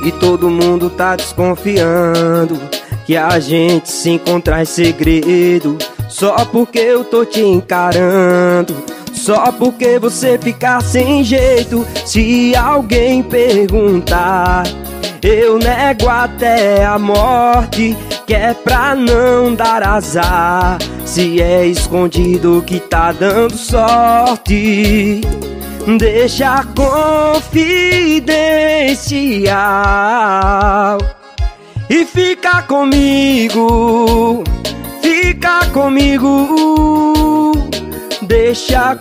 E todo mundo tá desconfiando que a gente se encontrar em segredo, só porque eu tô te encarando, só porque você ficar sem jeito. Se alguém perguntar, eu nego até a morte, que é pra não dar azar. Se é escondido que tá dando sorte, deixa confidencial. E fica comigo, fica comigo, deixa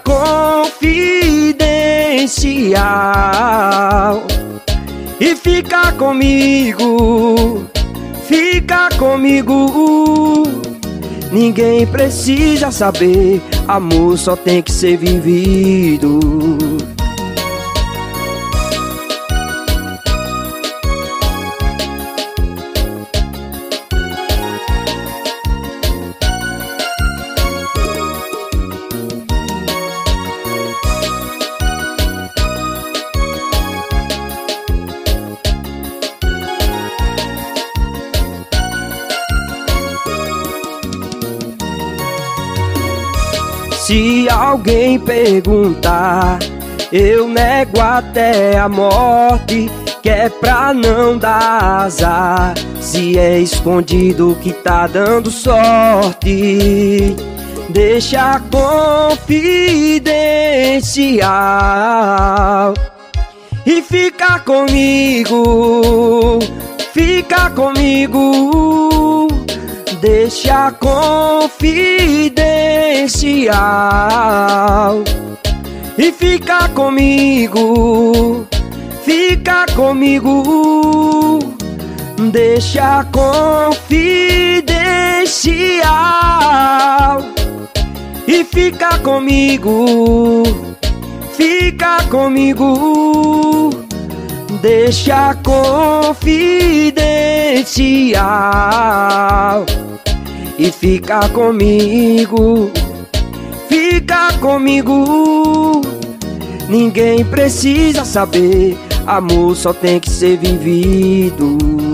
confidencial. E fica comigo, fica comigo. Ninguém precisa saber, amor só tem que ser vivido. Se alguém perguntar, eu nego até a morte, que é pra não dar azar. Se é escondido que tá dando sorte, deixa confidencial. E fica comigo, fica comigo, deixa confidencial. E fica comigo, fica comigo, deixa confidencial. E fica comigo, fica comigo, deixa confidencial. E fica comigo, fica comigo. Ninguém precisa saber, amor só tem que ser vivido.